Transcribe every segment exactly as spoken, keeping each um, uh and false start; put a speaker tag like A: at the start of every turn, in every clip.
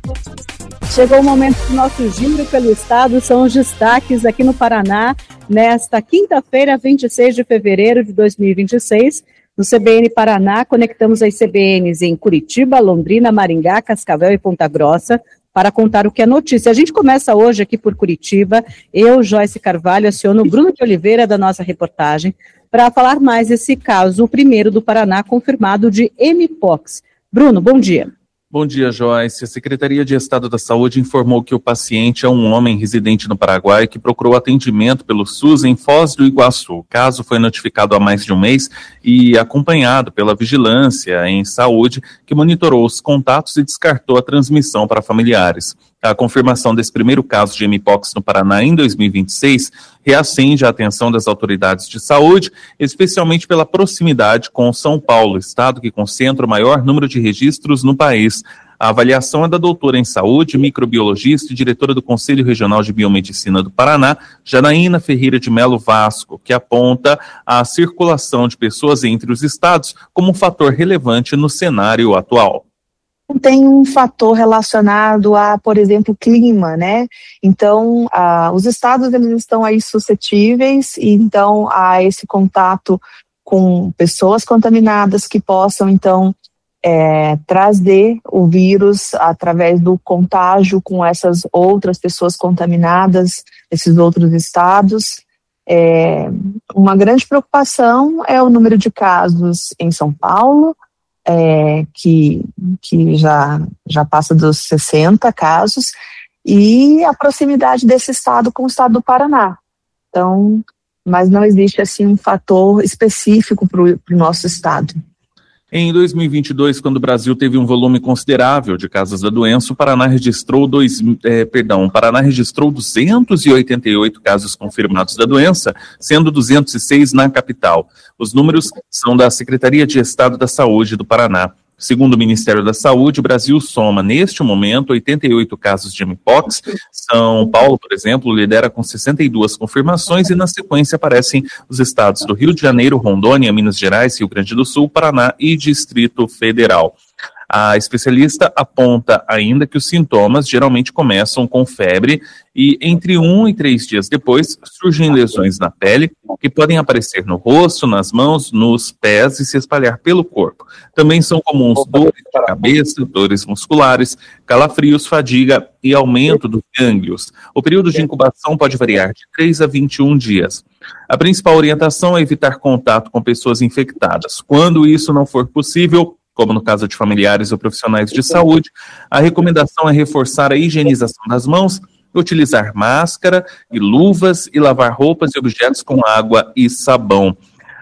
A: Chegou o momento do nosso giro pelo estado, são os destaques aqui no Paraná, nesta quinta-feira, vinte e seis de fevereiro de dois mil e vinte e seis, no C B N Paraná, conectamos as C B Ns em Curitiba, Londrina, Maringá, Cascavel e Ponta Grossa, para contar o que é notícia. A gente começa hoje aqui por Curitiba, eu, Joyce Carvalho, aciono o Bruno de Oliveira da nossa reportagem, para falar mais desse caso, o primeiro do Paraná confirmado de M-Pox. Bruno, bom dia.
B: Bom dia, Joyce. A Secretaria de Estado da Saúde informou que o paciente é um homem residente no Paraguai que procurou atendimento pelo SUS em Foz do Iguaçu. O caso foi notificado há mais de um mês e acompanhado pela Vigilância em Saúde, que monitorou os contatos e descartou a transmissão para familiares. A confirmação desse primeiro caso de M-Pox no Paraná em dois mil e vinte e seis reacende a atenção das autoridades de saúde, especialmente pela proximidade com São Paulo, estado que concentra o maior número de registros no país. A avaliação é da doutora em saúde, microbiologista e diretora do Conselho Regional de Biomedicina do Paraná, Janaína Ferreira de Melo Vasco, que aponta a circulação de pessoas entre os estados como um fator relevante no cenário atual.
C: Tem um fator relacionado a, por exemplo, clima, né? Então, ah, os estados eles estão aí suscetíveis, e então há esse contato com pessoas contaminadas que possam, então, é, trazer o vírus através do contágio com essas outras pessoas contaminadas, esses outros estados. É, uma grande preocupação é o número de casos em São Paulo, É, que, que já, já passa dos sessenta casos, e a proximidade desse estado com o estado do Paraná. Então, mas não existe assim um fator específico para o nosso estado.
B: Em dois mil e vinte e dois, quando o Brasil teve um volume considerável de casos da doença, o Paraná registrou, dois, eh, perdão, o Paraná registrou duzentos e oitenta e oito casos confirmados da doença, sendo duzentos e seis na capital. Os números são da Secretaria de Estado da Saúde do Paraná. Segundo o Ministério da Saúde, o Brasil soma, neste momento, oitenta e oito casos de M-Pox. São Paulo, por exemplo, lidera com sessenta e duas confirmações, e na sequência aparecem os estados do Rio de Janeiro, Rondônia, Minas Gerais, Rio Grande do Sul, Paraná e Distrito Federal. A especialista aponta ainda que os sintomas geralmente começam com febre e entre um e três dias depois surgem lesões na pele que podem aparecer no rosto, nas mãos, nos pés e se espalhar pelo corpo. Também são comuns dores de cabeça, dores musculares, calafrios, fadiga e aumento dos gânglios. O período de incubação pode variar de três a vinte e um dias. A principal orientação é evitar contato com pessoas infectadas. Quando isso não for possível, como no caso de familiares ou profissionais de saúde, a recomendação é reforçar a higienização das mãos, utilizar máscara e luvas e lavar roupas e objetos com água e sabão.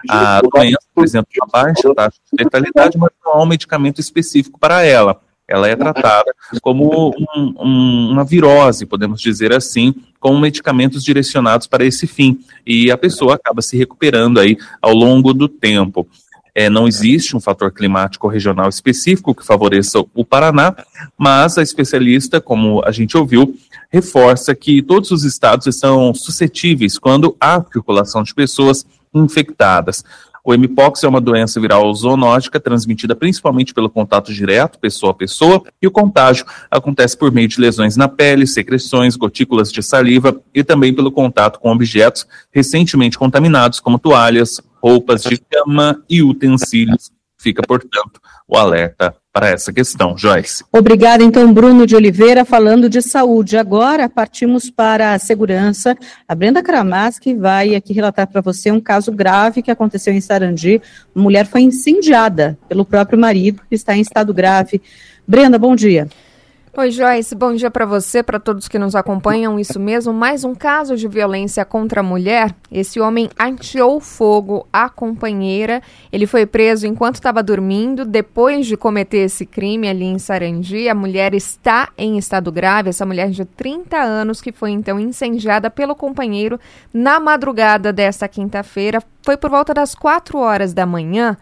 B: A doença apresenta uma baixa taxa de letalidade, mas não há um medicamento específico para ela. Ela é tratada como um, um, uma virose, podemos dizer assim, com medicamentos direcionados para esse fim. E a pessoa acaba se recuperando aí ao longo do tempo. É, não existe um fator climático regional específico que favoreça o Paraná, mas a especialista, como a gente ouviu, reforça que todos os estados estão suscetíveis quando há circulação de pessoas infectadas. O M-Pox é uma doença viral zoonótica transmitida principalmente pelo contato direto, pessoa a pessoa, e o contágio acontece por meio de lesões na pele, secreções, gotículas de saliva e também pelo contato com objetos recentemente contaminados, como toalhas, roupas de cama e utensílios. Fica, portanto, o alerta para essa questão. Joyce.
A: Obrigada, então, Bruno de Oliveira, falando de saúde. Agora partimos para a segurança. A Brenda Kramaski vai aqui relatar para você um caso grave que aconteceu em Sarandi. Uma mulher foi incendiada pelo próprio marido, que está em estado grave. Brenda, bom dia.
D: Oi, Joyce, bom dia para você, para todos que nos acompanham. Isso mesmo, mais um caso de violência contra a mulher. Esse homem ateou fogo à companheira. Ele foi preso enquanto estava dormindo. Depois de cometer esse crime ali em Sarandi, a mulher está em estado grave. Essa mulher de trinta anos que foi então incendiada pelo companheiro na madrugada desta quinta-feira. Foi por volta das quatro horas da manhã.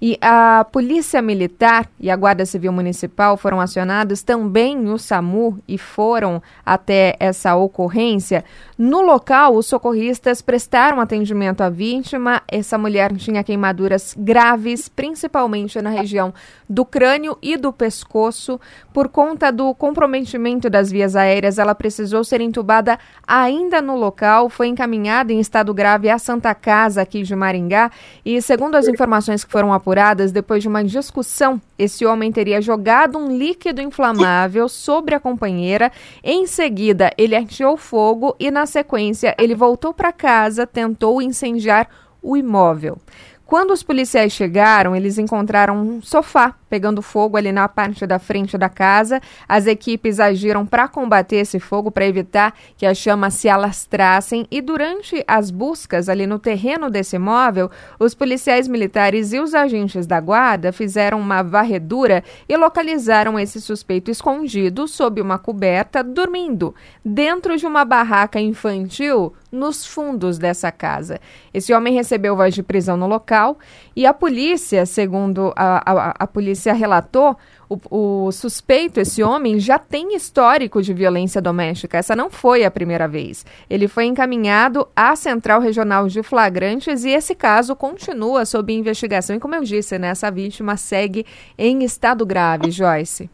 D: E a Polícia Militar e a Guarda Civil Municipal foram acionados, também o SAMU, e foram até essa ocorrência. No local, os socorristas prestaram atendimento à vítima. Essa mulher tinha queimaduras graves, principalmente na região do crânio e do pescoço. Por conta do comprometimento das vias aéreas, ela precisou ser entubada ainda no local, foi encaminhada em estado grave à Santa Casa aqui de Maringá e, segundo as informações que foram apuradas, depois de uma discussão, esse homem teria jogado um líquido inflamável sobre a companheira. Em seguida, ele ateou fogo e, na sequência, ele voltou para casa, tentou incendiar o imóvel. Quando os policiais chegaram, eles encontraram um sofá pegando fogo ali na parte da frente da casa. As equipes agiram para combater esse fogo, para evitar que as chamas se alastrassem. E durante as buscas ali no terreno desse imóvel, os policiais militares e os agentes da guarda fizeram uma varredura e localizaram esse suspeito escondido sob uma coberta, dormindo dentro de uma barraca infantil nos fundos dessa casa. Esse homem recebeu voz de prisão no local e a polícia, segundo a, a, a polícia relatou, o, o suspeito, esse homem, já tem histórico de violência doméstica. Essa não foi a primeira vez. Ele foi encaminhado à Central Regional de Flagrantes e esse caso continua sob investigação. E como eu disse, né, essa vítima segue em estado grave, Joyce.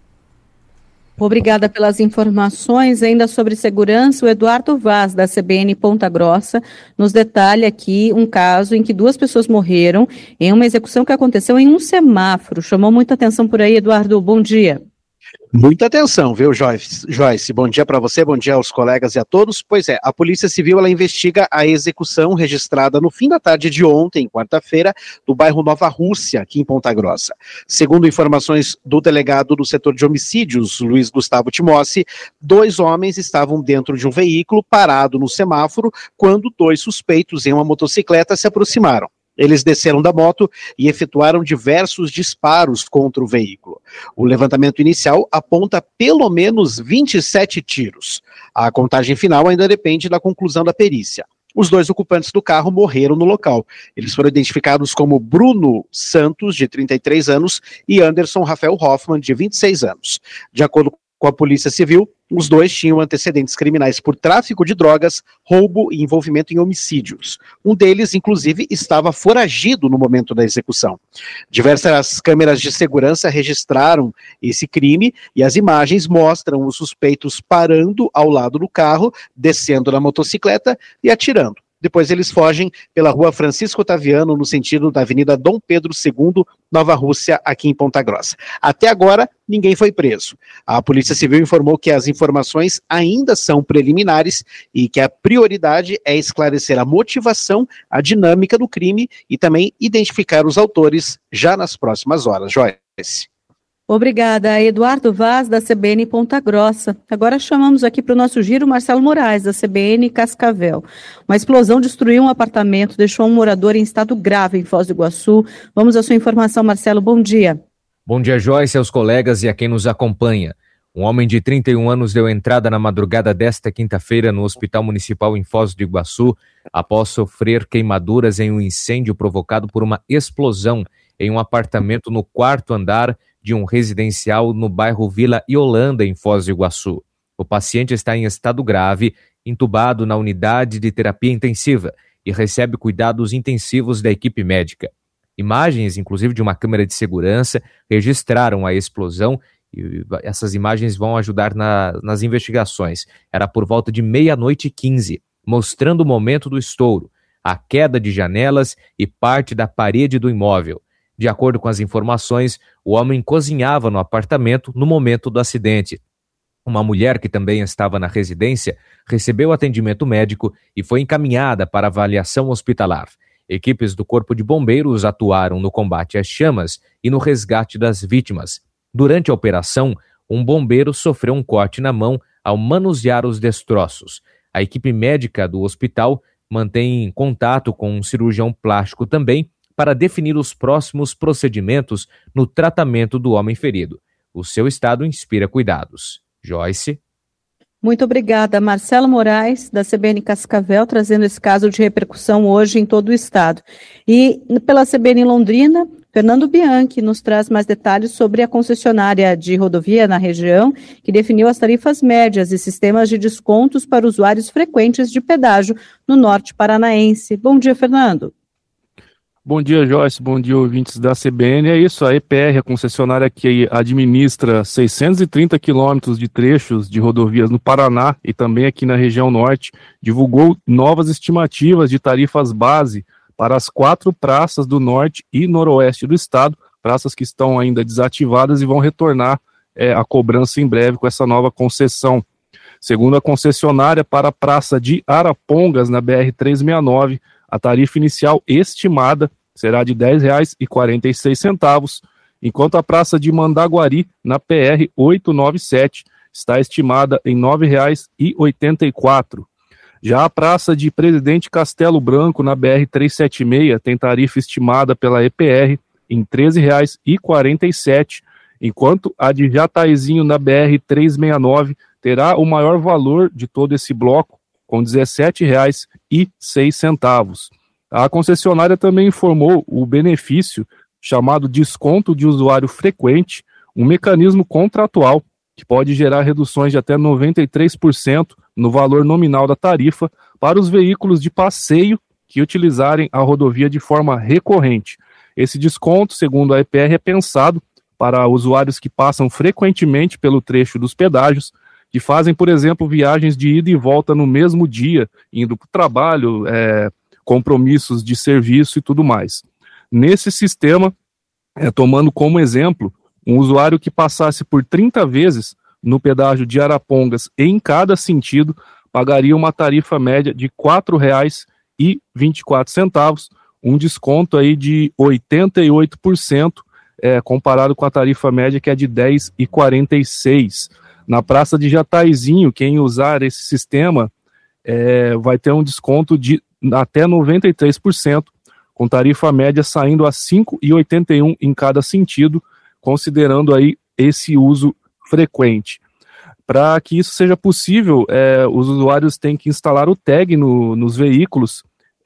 A: Obrigada pelas informações. Ainda sobre segurança, o Eduardo Vaz, da C B N Ponta Grossa, nos detalha aqui um caso em que duas pessoas morreram em uma execução que aconteceu em um semáforo. Chamou muita atenção por aí, Eduardo. Bom dia.
E: Muita atenção, viu, Joyce? Joyce, bom dia para você, bom dia aos colegas e a todos. Pois é, a Polícia Civil ela investiga a execução registrada no fim da tarde de ontem, quarta-feira, do bairro Nova Rússia, aqui em Ponta Grossa. Segundo informações do delegado do setor de homicídios, Luiz Gustavo Timossi, dois homens estavam dentro de um veículo parado no semáforo quando dois suspeitos em uma motocicleta se aproximaram. Eles desceram da moto e efetuaram diversos disparos contra o veículo. O levantamento inicial aponta pelo menos vinte e sete tiros. A contagem final ainda depende da conclusão da perícia. Os dois ocupantes do carro morreram no local. Eles foram identificados como Bruno Santos, de trinta e três anos, e Anderson Rafael Hoffman, de vinte e seis anos. De acordo com a Polícia Civil, os dois tinham antecedentes criminais por tráfico de drogas, roubo e envolvimento em homicídios. Um deles, inclusive, estava foragido no momento da execução. Diversas câmeras de segurança registraram esse crime e as imagens mostram os suspeitos parando ao lado do carro, descendo da motocicleta e atirando. Depois eles fogem pela rua Francisco Otaviano, no sentido da Avenida Dom Pedro segundo, Nova Rússia, aqui em Ponta Grossa. Até agora, ninguém foi preso. A Polícia Civil informou que as informações ainda são preliminares e que a prioridade é esclarecer a motivação, a dinâmica do crime e também identificar os autores já nas próximas horas. Joyce.
A: Obrigada, Eduardo Vaz, da C B N Ponta Grossa. Agora chamamos aqui para o nosso giro Marcelo Moraes, da C B N Cascavel. Uma explosão destruiu um apartamento, deixou um morador em estado grave em Foz do Iguaçu. Vamos à sua informação, Marcelo. Bom dia.
F: Bom dia, Joyce, aos colegas e a quem nos acompanha. Um homem de trinta e um anos deu entrada na madrugada desta quinta-feira no Hospital Municipal em Foz do Iguaçu após sofrer queimaduras em um incêndio provocado por uma explosão em um apartamento no quarto andar de um residencial no bairro Vila Iolanda, em Foz do Iguaçu. O paciente está em estado grave, entubado na unidade de terapia intensiva e recebe cuidados intensivos da equipe médica. Imagens, inclusive de uma câmera de segurança, registraram a explosão e essas imagens vão ajudar na, nas investigações. Era por volta de meia-noite e quinze, mostrando o momento do estouro, a queda de janelas e parte da parede do imóvel. De acordo com as informações, o homem cozinhava no apartamento no momento do acidente. Uma mulher que também estava na residência recebeu atendimento médico e foi encaminhada para avaliação hospitalar. Equipes do Corpo de Bombeiros atuaram no combate às chamas e no resgate das vítimas. Durante a operação, um bombeiro sofreu um corte na mão ao manusear os destroços. A equipe médica do hospital mantém contato com um cirurgião plástico também, para definir os próximos procedimentos no tratamento do homem ferido. O seu estado inspira cuidados. Joyce.
A: Muito obrigada, Marcelo Moraes, da C B N Cascavel, trazendo esse caso de repercussão hoje em todo o estado. E pela C B N Londrina, Fernando Bianchi nos traz mais detalhes sobre a concessionária de rodovia na região, que definiu as tarifas médias e sistemas de descontos para usuários frequentes de pedágio no norte paranaense. Bom dia, Fernando.
G: Bom dia, Joyce. Bom dia, ouvintes da C B N. É isso, a E P R, a concessionária que administra seiscentos e trinta quilômetros de trechos de rodovias no Paraná e também aqui na região norte, divulgou novas estimativas de tarifas base para as quatro praças do norte e noroeste do estado, praças que estão ainda desativadas e vão retornar é, a cobrança em breve com essa nova concessão. Segundo a concessionária, para a praça de Arapongas, na B R trezentos e sessenta e nove, a tarifa inicial estimada será de dez reais e quarenta e seis centavos, enquanto a praça de Mandaguari, na P R oitocentos e noventa e sete, está estimada em nove reais e oitenta e quatro centavos. Já a praça de Presidente Castelo Branco, na B R trezentos e setenta e seis, tem tarifa estimada pela E P R em treze reais e quarenta e sete centavos, enquanto a de Jataizinho, na B R trezentos e sessenta e nove, terá o maior valor de todo esse bloco, com dezessete reais e seis centavos. A concessionária também informou o benefício chamado desconto de usuário frequente, um mecanismo contratual que pode gerar reduções de até noventa e três por cento no valor nominal da tarifa para os veículos de passeio que utilizarem a rodovia de forma recorrente. Esse desconto, segundo a E P R, é pensado para usuários que passam frequentemente pelo trecho dos pedágios, que fazem, por exemplo, viagens de ida e volta no mesmo dia, indo para o trabalho, é, compromissos de serviço e tudo mais. Nesse sistema, é, tomando como exemplo, um usuário que passasse por trinta vezes no pedágio de Arapongas em cada sentido, pagaria uma tarifa média de quatro reais e vinte e quatro centavos, um desconto aí de oitenta e oito por cento, é, comparado com a tarifa média que é de dez reais e quarenta e seis centavos. Na praça de Jataizinho, quem usar esse sistema é, vai ter um desconto de até noventa e três por cento, com tarifa média saindo a cinco reais e oitenta e um centavos em cada sentido, considerando aí esse uso frequente. Para que isso seja possível, é, os usuários têm que instalar o tag no, nos veículos.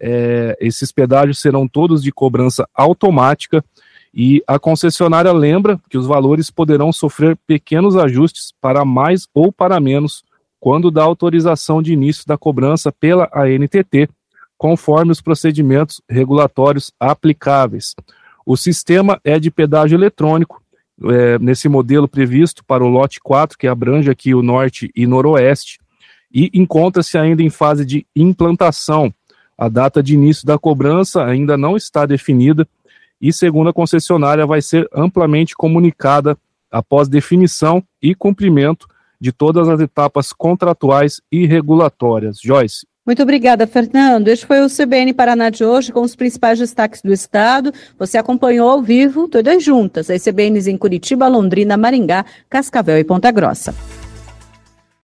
G: É, esses pedágios serão todos de cobrança automática, e a concessionária lembra que os valores poderão sofrer pequenos ajustes para mais ou para menos quando da autorização de início da cobrança pela A N T T, conforme os procedimentos regulatórios aplicáveis. O sistema é de pedágio eletrônico, é, nesse modelo previsto para o lote quatro, que abrange aqui o norte e noroeste, e encontra-se ainda em fase de implantação. A data de início da cobrança ainda não está definida, e, segundo a concessionária, vai ser amplamente comunicada após definição e cumprimento de todas as etapas contratuais e regulatórias. Joyce.
A: Muito obrigada, Fernando. Este foi o C B N Paraná de hoje, com os principais destaques do estado. Você acompanhou ao vivo, todas juntas, as C B Ns em Curitiba, Londrina, Maringá, Cascavel e Ponta Grossa.